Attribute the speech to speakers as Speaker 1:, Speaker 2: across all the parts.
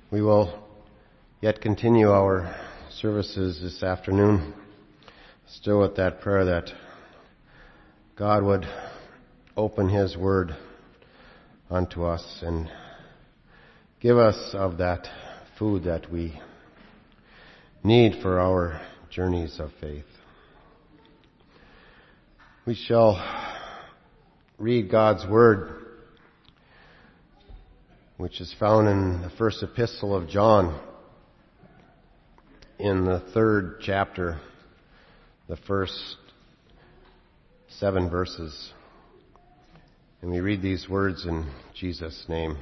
Speaker 1: We will yet continue our services this afternoon, still with that prayer that God would open His Word unto us and give us of that food that we need for our journeys of faith. We shall read God's Word, which is found in the first epistle of John, in the 3rd chapter, the first 7 verses. And we read these words in Jesus' name.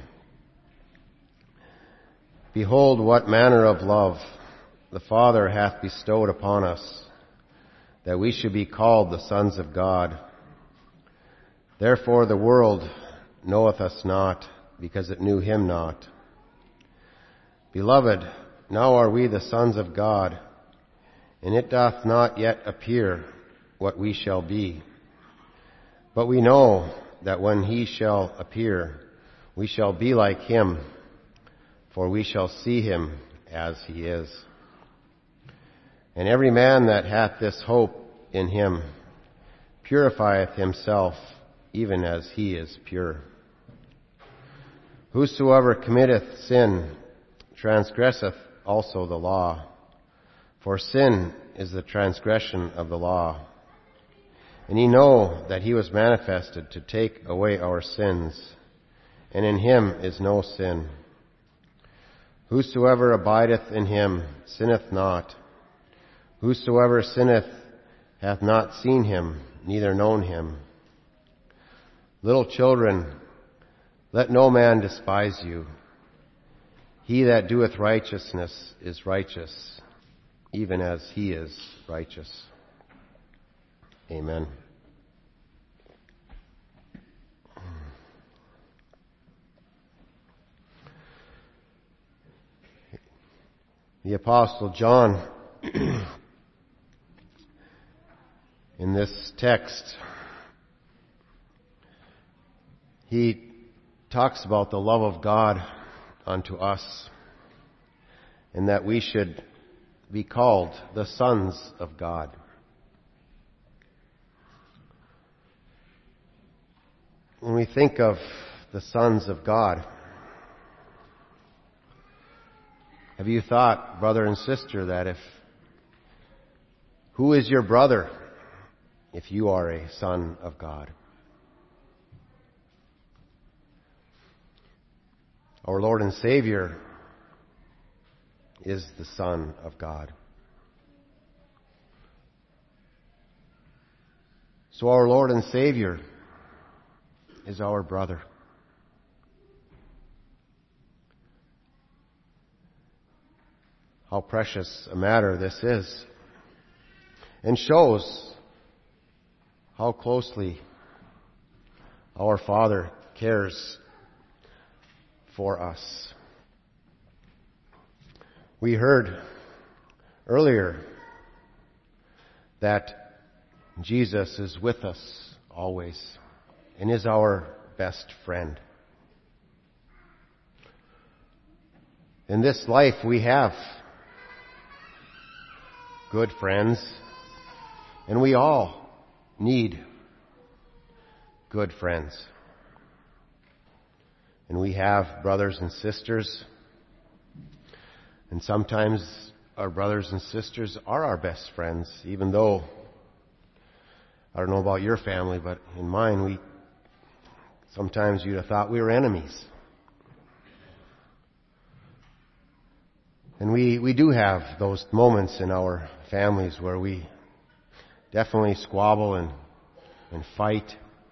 Speaker 1: Behold, what manner of love the Father hath bestowed upon us, that we should be called the sons of God. Therefore the world knoweth us not, because it knew Him not. Beloved, now are we the sons of God, and it doth not yet appear what we shall be. But we know that when He shall appear, we shall be like Him, for we shall see Him as He is. And every man that hath this hope in Him purifieth himself, even as He is pure. Whosoever committeth sin transgresseth also the law, for sin is the transgression of the law. And ye know that He was manifested to take away our sins, and in Him is no sin. Whosoever abideth in Him sinneth not. Whosoever sinneth hath not seen Him, neither known Him. Little children, let no man despise you. He that doeth righteousness is righteous, even as He is righteous. Amen. The Apostle John, in this text, he talks about the love of God unto us, and that we should be called the sons of God. When we think of the sons of God, have you thought, brother and sister, that who is your brother if you are a son of God? Our Lord and Savior is the Son of God. So our Lord and Savior is our brother. How precious a matter this is, and shows how closely our Father cares for us. We heard earlier that Jesus is with us always and is our best friend. In this life we have good friends, and we all need good friends. And we have brothers and sisters, and sometimes our brothers and sisters are our best friends, even though, I don't know about your family, but in mine, sometimes you'd have thought we were enemies. And we do have those moments in our families where we definitely squabble and fight.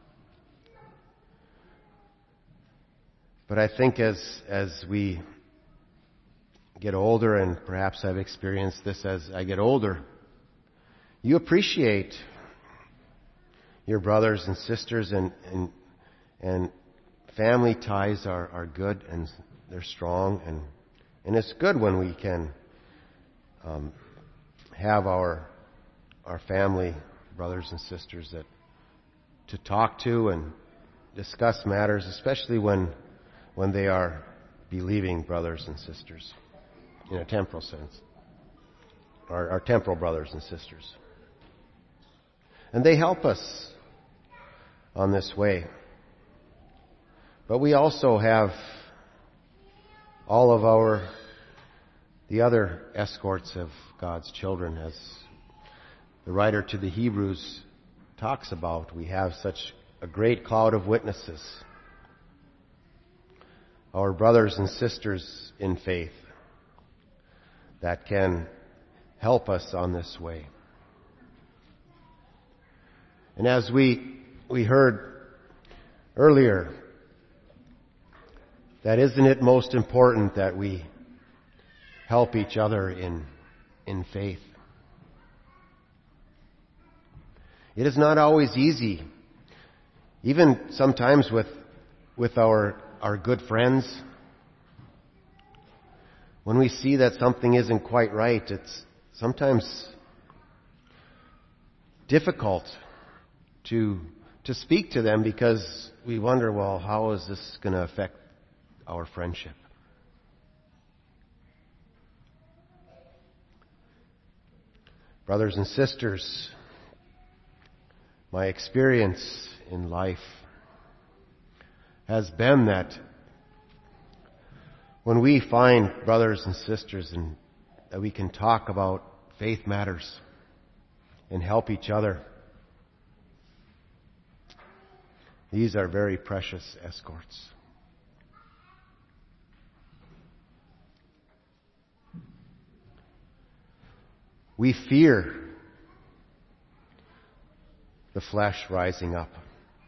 Speaker 1: But I think as we get older, and perhaps I've experienced this as I get older, you appreciate your brothers and sisters, and family ties are good and they're strong, and it's good when we can have our family brothers and sisters to talk to and discuss matters, especially when they are believing brothers and sisters in a temporal sense. Our temporal brothers and sisters. And they help us on this way. But we also have all of the other escorts of God's children, as the writer to the Hebrews talks about. We have such a great cloud of witnesses. Our brothers and sisters in faith that can help us on this way. And as we heard earlier, that isn't it most important that we help each other in faith? It is not always easy, even sometimes with our good friends. When we see that something isn't quite right, it's sometimes difficult to speak to them because we wonder, well, how is this going to affect our friendship? Brothers and sisters, my experience in life has been that when we find brothers and sisters and that we can talk about faith matters and help each other, these are very precious escorts. We fear the flesh rising up.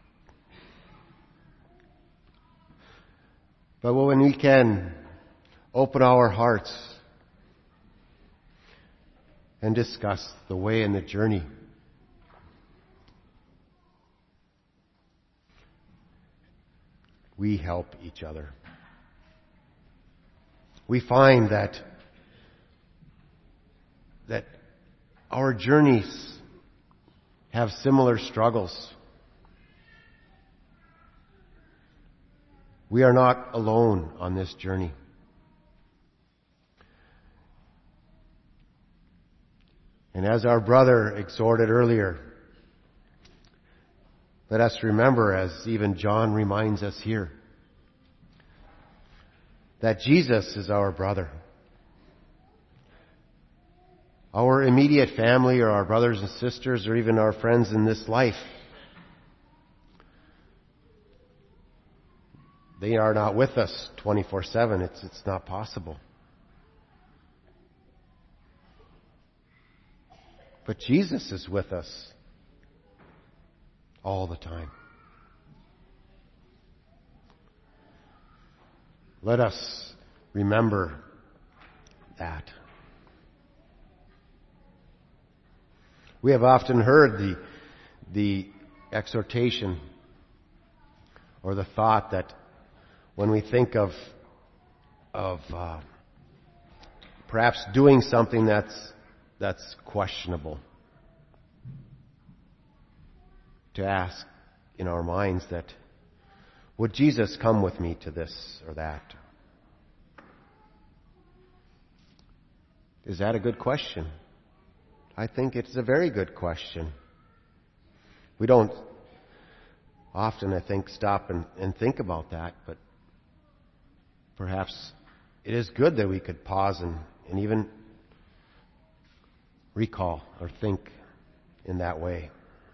Speaker 1: But when we can open our hearts and discuss the way and the journey, we help each other. We find that our journeys have similar struggles. We are not alone on this journey. And as our brother exhorted earlier, let us remember, as even John reminds us here, that Jesus is our brother. Our immediate family or our brothers and sisters or even our friends in this life, they are not with us 24/7. It's not possible. But Jesus is with us all the time. Let us remember that. We have often heard the exhortation or the thought that when we think of perhaps doing something that's questionable, to ask in our minds that, would Jesus come with me to this or that? Is that a good question? I think it's a very good question. We don't often, I think, stop and think about that, but perhaps it is good that we could pause and even recall or think in that way.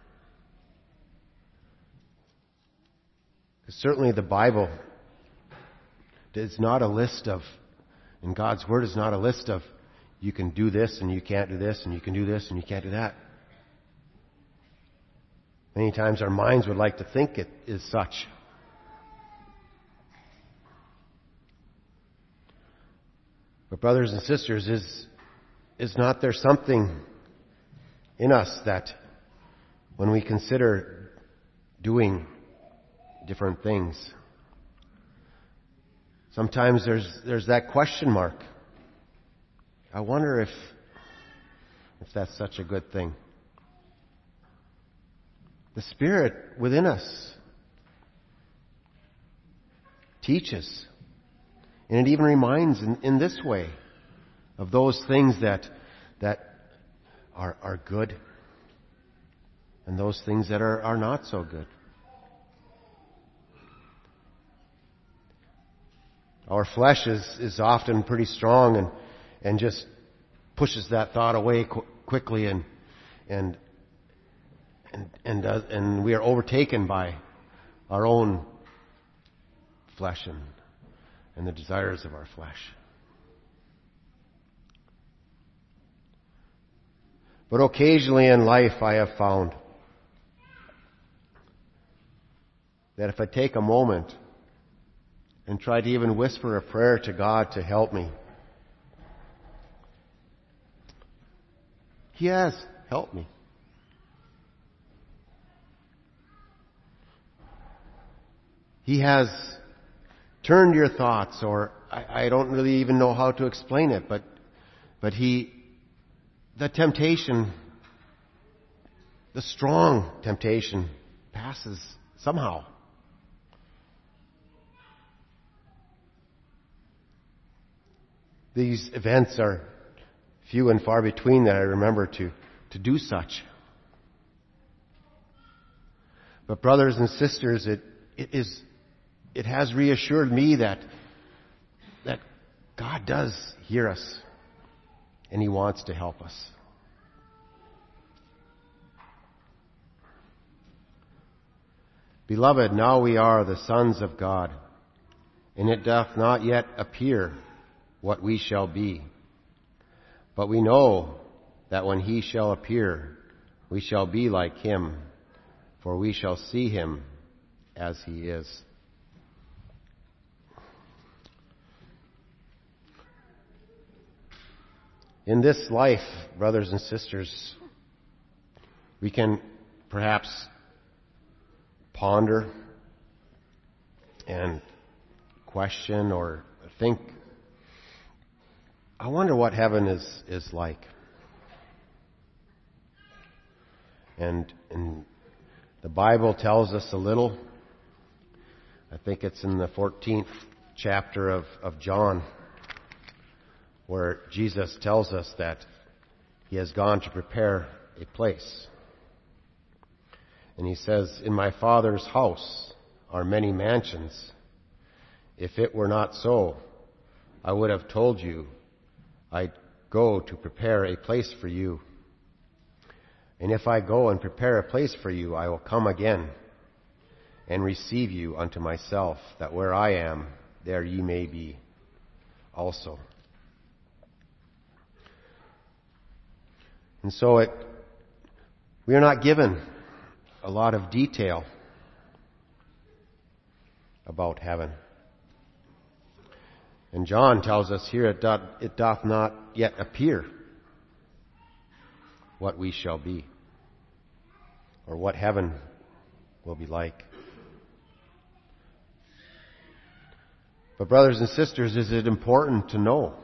Speaker 1: Certainly the Bible is not a list of, and God's Word is not a list of, you can do this and you can't do this, and you can do this and you can't do that. Many times our minds would like to think it is such. But brothers and sisters, is not there something in us that when we consider doing different things, sometimes there's that question mark. I wonder if that's such a good thing. The Spirit within us teaches And it even reminds in this way of those things that are good and those things that are not so good. Our flesh is often pretty strong and just pushes that thought away quickly and we are overtaken by our own flesh and the desires of our flesh. But occasionally in life I have found that if I take a moment and try to even whisper a prayer to God to help me, He has helped me. He has turned your thoughts, or I don't really even know how to explain it, but the temptation, the strong temptation passes somehow. These events are few and far between that I remember to do such. But brothers and sisters, it has reassured me that God does hear us and He wants to help us. Beloved, now we are the sons of God, and it doth not yet appear what we shall be. But we know that when He shall appear, we shall be like Him, for we shall see Him as He is. In this life, brothers and sisters, we can perhaps ponder and question or think, I wonder what heaven is like. And the Bible tells us a little. I think it's in the 14th chapter of John, where Jesus tells us that He has gone to prepare a place. And He says, in my Father's house are many mansions. If it were not so, I would have told you, I go to prepare a place for you. And if I go and prepare a place for you, I will come again and receive you unto myself, that where I am, there ye may be also. And so we are not given a lot of detail about heaven. And John tells us here, it doth not yet appear what we shall be, or what heaven will be like. But brothers and sisters, is it important to know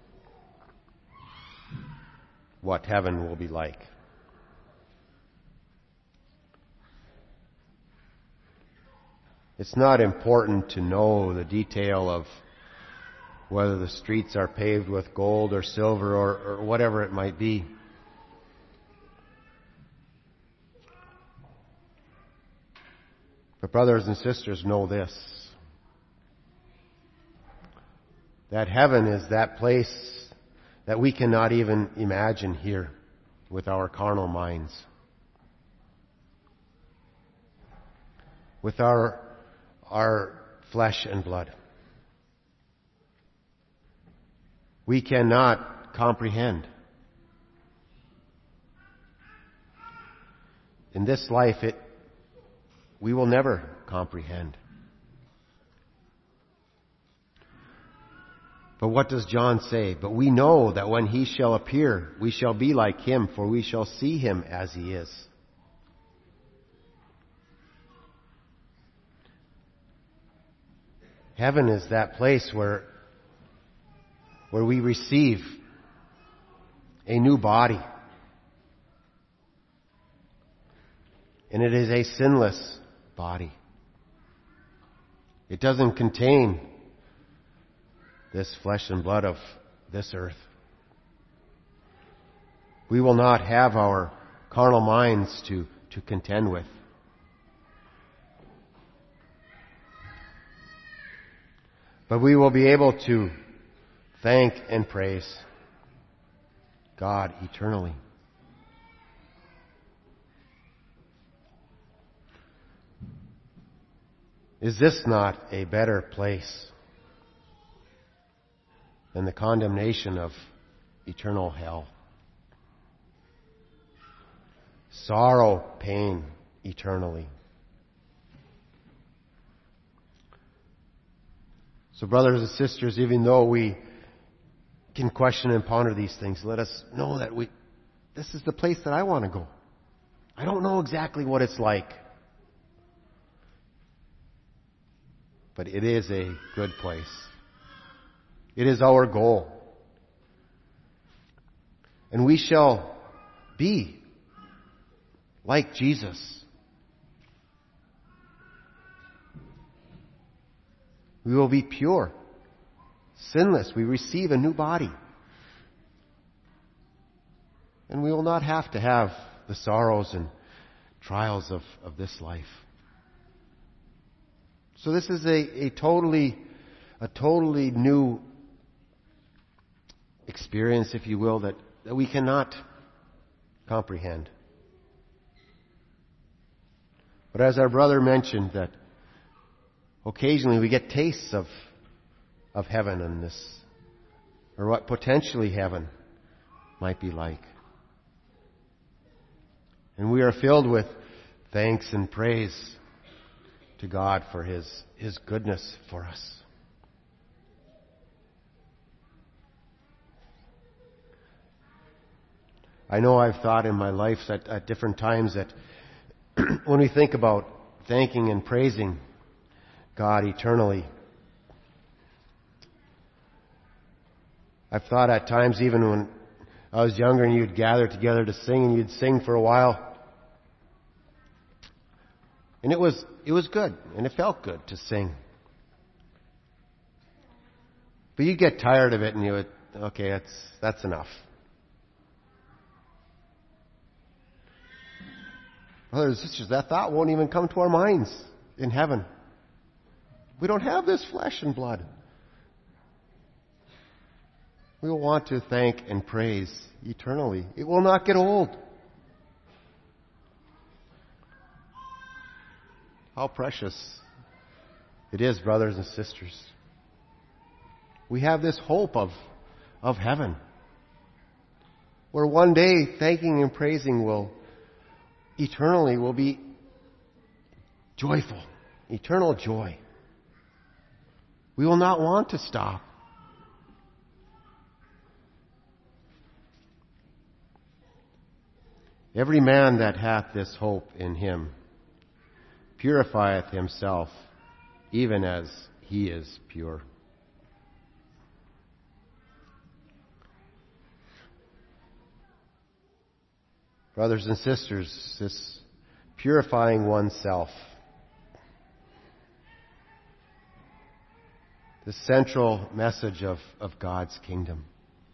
Speaker 1: what heaven will be like? It's not important to know the detail of whether the streets are paved with gold or silver or whatever it might be. But brothers and sisters, know this, that heaven is that place that we cannot even imagine here with our carnal minds, with our flesh and blood. We cannot comprehend. In this life, we will never comprehend. But what does John say? But we know that when He shall appear, we shall be like Him, for we shall see Him as He is. Heaven is that place where we receive a new body. And it is a sinless body. It doesn't contain this flesh and blood of this earth. We will not have our carnal minds to contend with. But we will be able to thank and praise God eternally. Is this not a better place than the condemnation of eternal hell? Sorrow, pain, eternally. So brothers and sisters, even though we can question and ponder these things, let us know that this is the place that I want to go. I don't know exactly what it's like, but it is a good place. It is our goal. And we shall be like Jesus. We will be pure, sinless. We receive a new body. And we will not have to have the sorrows and trials of this life. So this is a totally new experience, if you will, that we cannot comprehend. But as our brother mentioned, that occasionally we get tastes of heaven and this, or what potentially heaven might be like. And we are filled with thanks and praise to God for His goodness for us. I know I've thought in my life at different times that when we think about thanking and praising God eternally, I've thought at times, even when I was younger and you'd gather together to sing and you'd sing for a while, and it was good and it felt good to sing. But you'd get tired of it and you would, okay, that's enough. Brothers and sisters, that thought won't even come to our minds in heaven. We don't have this flesh and blood. We will want to thank and praise eternally. It will not get old. How precious it is, brothers and sisters. We have this hope of heaven, where one day thanking and praising will be joyful, eternal joy. We will not want to stop. Every man that hath this hope in him purifieth himself, even as he is pure. Brothers and sisters, this purifying oneself, the central message of God's kingdom.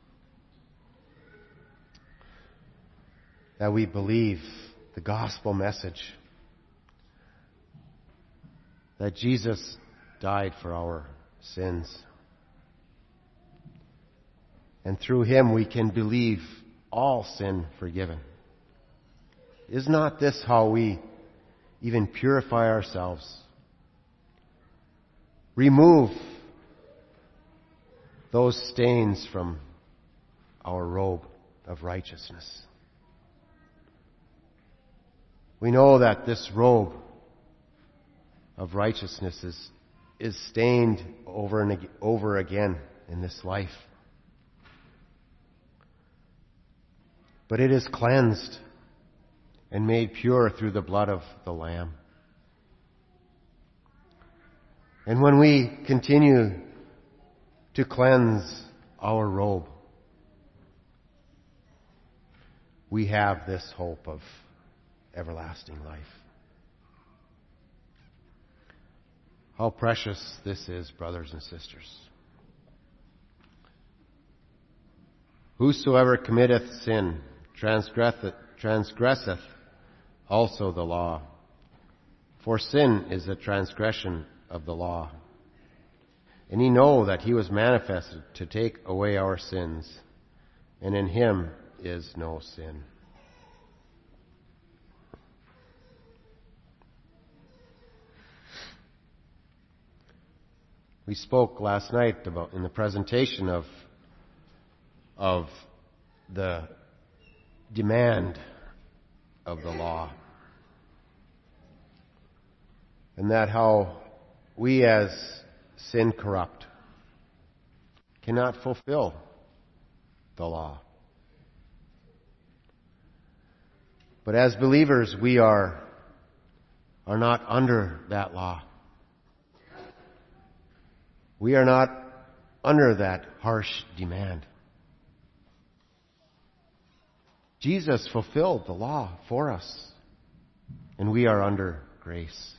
Speaker 1: That we believe the gospel message. That Jesus died for our sins. And through Him we can believe all sin forgiven. Is not this how we even purify ourselves? Remove those stains from our robe of righteousness. We know that this robe of righteousness is stained over and over again in this life. But it is cleansed and made pure through the blood of the Lamb. And when we continue to cleanse our robe, we have this hope of everlasting life. How precious this is, brothers and sisters. Whosoever committeth sin transgresseth also the law. For sin is the transgression of the law. And ye know that he was manifested to take away our sins, and in him is no sin. We spoke last night about in the presentation of the demand of the law. And that how we as sin corrupt cannot fulfill the law. But as believers, we are not under that law. We are not under that harsh demand. Jesus fulfilled the law for us, and we are under grace.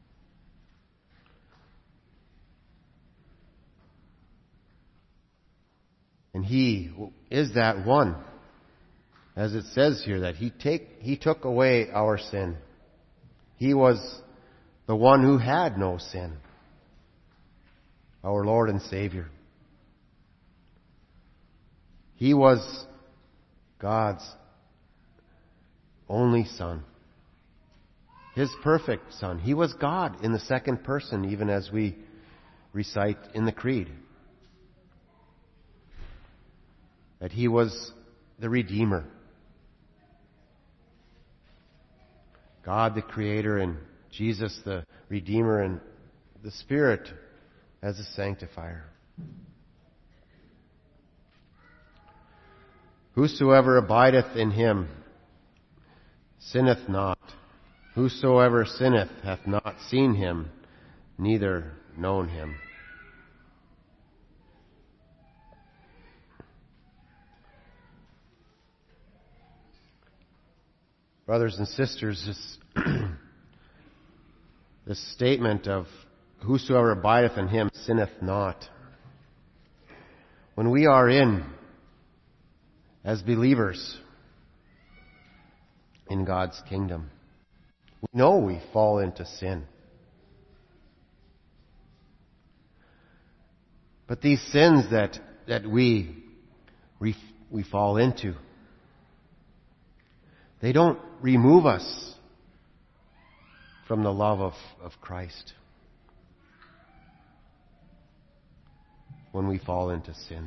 Speaker 1: And He is that one, as it says here, that He took away our sin. He was the one who had no sin, our Lord and Savior. He was God's only Son, His perfect Son. He was God in the second person, even as we recite in the Creed. That He was the Redeemer. God the Creator, and Jesus the Redeemer, and the Spirit as a sanctifier. Whosoever abideth in Him sinneth not. Whosoever sinneth hath not seen Him, neither known Him. Brothers and sisters, this statement of whosoever abideth in Him sinneth not. When we are as believers in God's kingdom, we know we fall into sin. But these sins that we fall into, they don't remove us from the love of Christ when we fall into sin.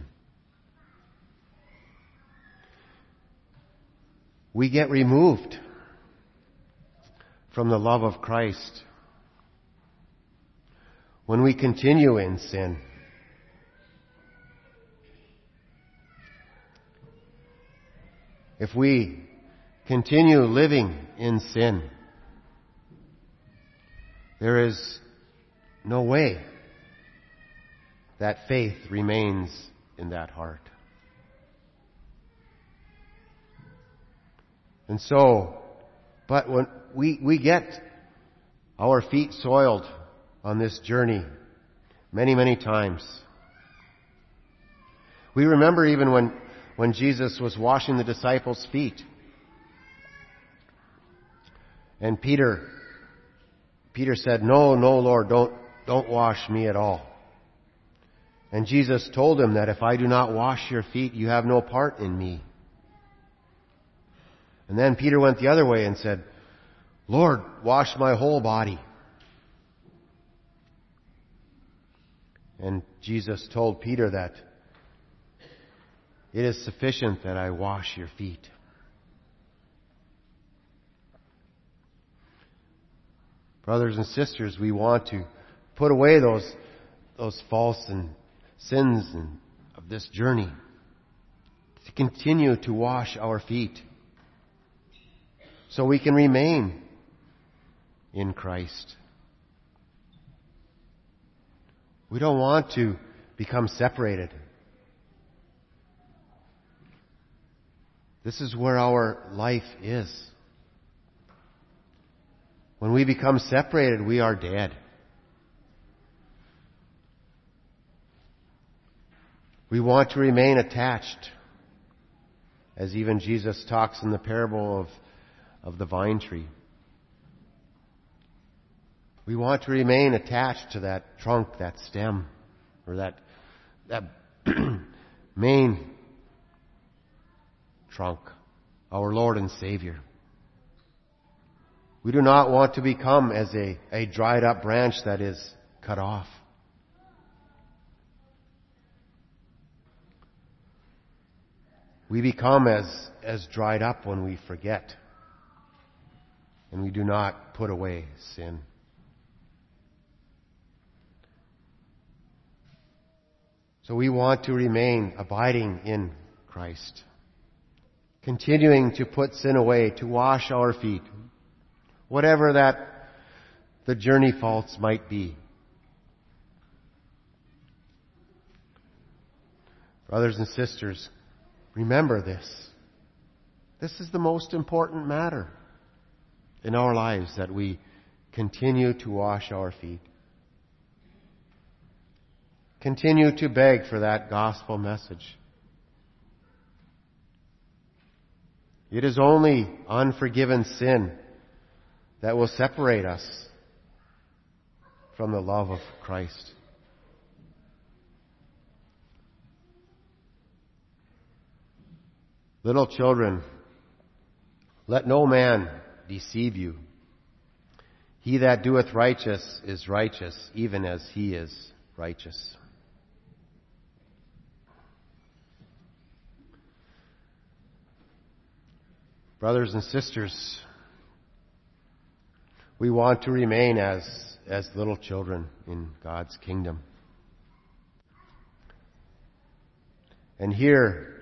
Speaker 1: We get removed from the love of Christ when we continue in sin. If we continue living in sin, there is no way that faith remains in that heart. And so, but when we get our feet soiled on this journey many, many times. We remember even when Jesus was washing the disciples' feet. And Peter said, No, Lord, don't wash me at all. And Jesus told him that if I do not wash your feet, you have no part in me. And then Peter went the other way and said, Lord, wash my whole body. And Jesus told Peter that it is sufficient that I wash your feet. Brothers and sisters, we want to put away those faults and sins of this journey, to continue to wash our feet so we can remain in Christ. We don't want to become separated. This is where our life is. When we become separated, we are dead. We want to remain attached as even Jesus talks in the parable of the vine tree. We want to remain attached to that trunk, that stem, or that main trunk, our Lord and Savior. We do not want to become as a dried up branch that is cut off. We become as dried up when we forget and we do not put away sin. So we want to remain abiding in Christ, continuing to put sin away, to wash our feet, whatever that the journey faults might be. Brothers and sisters, remember this. This is the most important matter in our lives, that we continue to wash our feet. Continue to beg for that gospel message. It is only unforgiven sin that will separate us from the love of Christ. Little children, let no man deceive you. He that doeth righteous is righteous, even as he is righteous. Brothers and sisters, we want to remain as little children in God's kingdom. And here,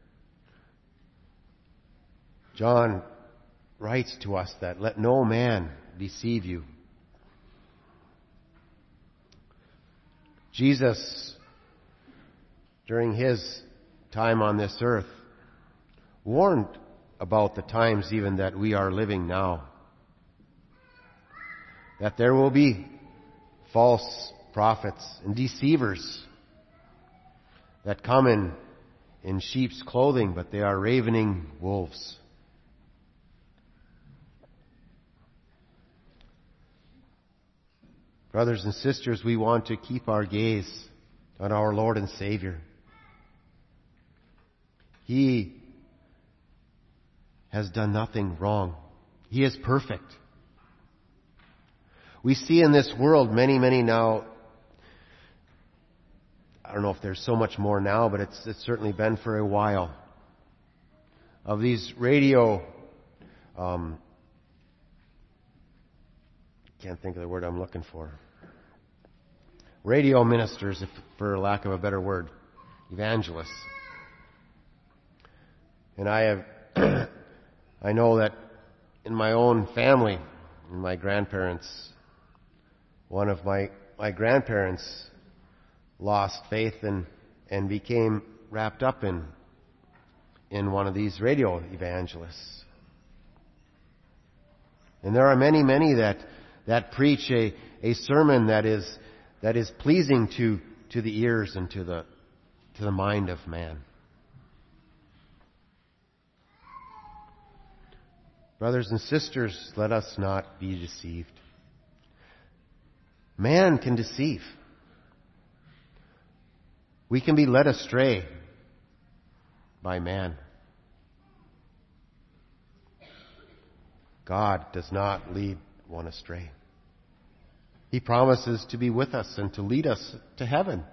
Speaker 1: John writes to us that let no man deceive you. Jesus, during his time on this earth, warned about the times even that we are living now. That there will be false prophets and deceivers that come in sheep's clothing, but they are ravening wolves. Brothers and sisters, we want to keep our gaze on our Lord and Savior. He has done nothing wrong. He is perfect. We see in this world many now, I don't know if there's so much more now, but it's certainly been for a while, of these radio, can't think of the word I'm looking for. Radio ministers, for lack of a better word, evangelists. And I know that in my own family, in my grandparents, one of my grandparents lost faith and became wrapped up in one of these radio evangelists. And there are many that preach a sermon that is pleasing to the ears and to the mind of man. Brothers and sisters, let us not be deceived. Man can deceive. We can be led astray by man. God does not lead one astray. He promises to be with us and to lead us to heaven.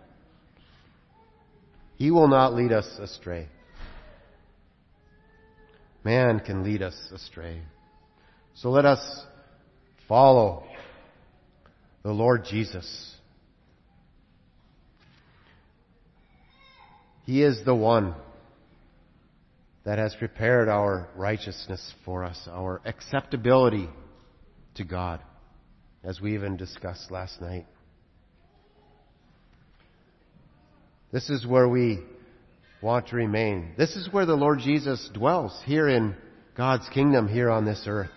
Speaker 1: He will not lead us astray. Man can lead us astray. So let us follow the Lord Jesus. He is the one that has prepared our righteousness for us, our acceptability to God, as we even discussed last night. This is where we want to remain. This is where the Lord Jesus dwells, here in God's kingdom, here on this earth.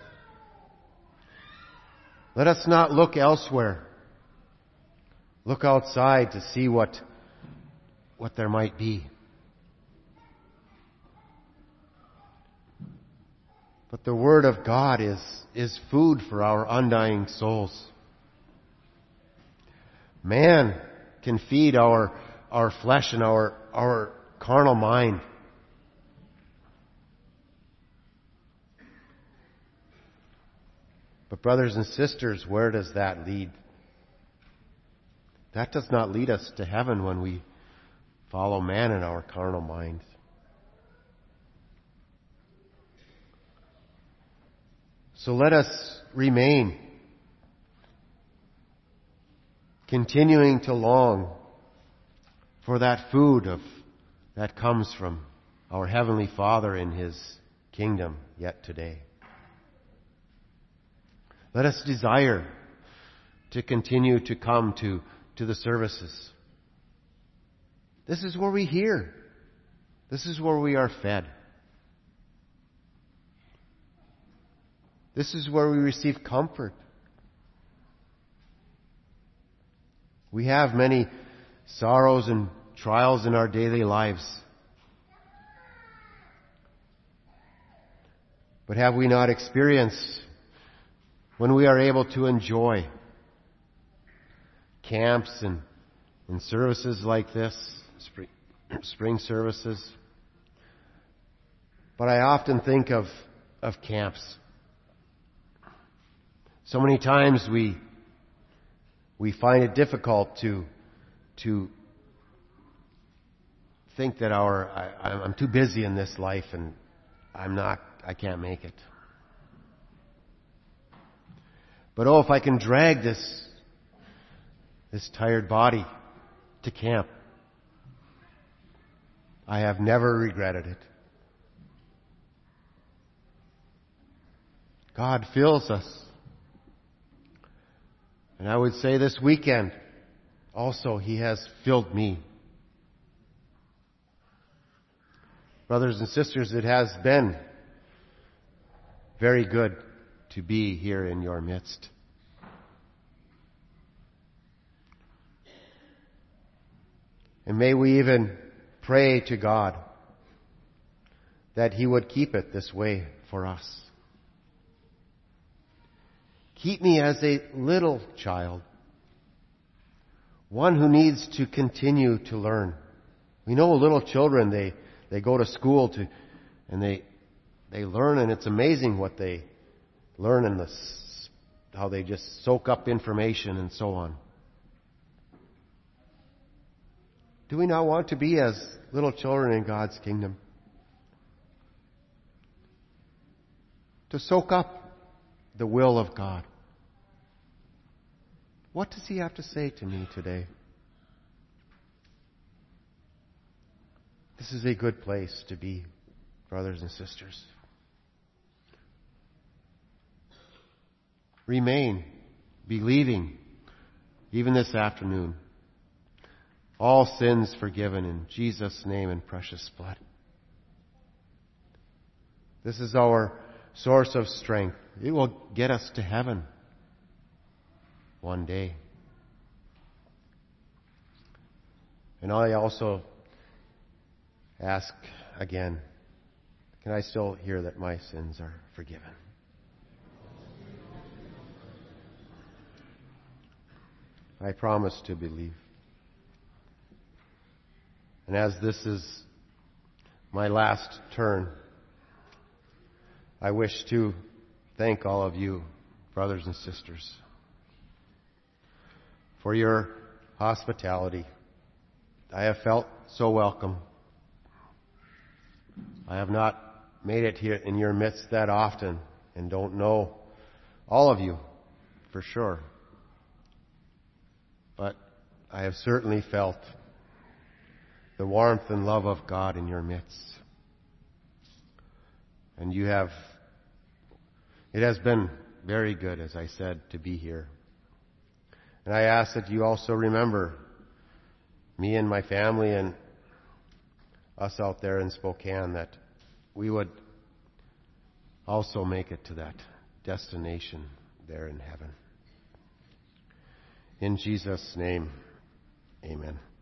Speaker 1: Let us not look elsewhere. Look outside to see what there might be. But the Word of God is food for our undying souls. Man can feed our flesh and our carnal mind. But brothers and sisters, where does that lead? That does not lead us to heaven when we follow man in our carnal minds. So let us remain, continuing to long for that food that comes from our Heavenly Father in His kingdom yet today. Let us desire to continue to come to the services. This is where we hear. This is where we are fed. This is where we receive comfort. We have many sorrows and trials in our daily lives. But have we not experienced when we are able to enjoy camps and services like this, spring services? But I often think of camps. So many times we find it difficult to think that I'm too busy in this life and I can't make it. But if I can drag this tired body to camp, I have never regretted it. God fills us. And I would say this weekend, also, He has filled me. Brothers and sisters, it has been very good to be here in your midst. And may we even pray to God that He would keep it this way for us. Keep me as a little child, one who needs to continue to learn. We know little children, they go to school and they learn, and it's amazing what they learn and how they just soak up information and so on. Do we not want to be as little children in God's kingdom? To soak up the will of God. What does He have to say to me today? This is a good place to be, brothers and sisters. Remain believing, even this afternoon. All sins forgiven in Jesus' name and precious blood. This is our source of strength. It will get us to heaven one day. And I also ask again, can I still hear that my sins are forgiven? I promise to believe. And as this is my last turn, I wish to thank all of you, brothers and sisters, for your hospitality. I have felt so welcome. I have not made it here in your midst that often and don't know all of you for sure. But I have certainly felt the warmth and love of God in your midst. And it has been very good, as I said, to be here. And I ask that you also remember me and my family and us out there in Spokane, that we would also make it to that destination there in heaven. In Jesus' name, amen.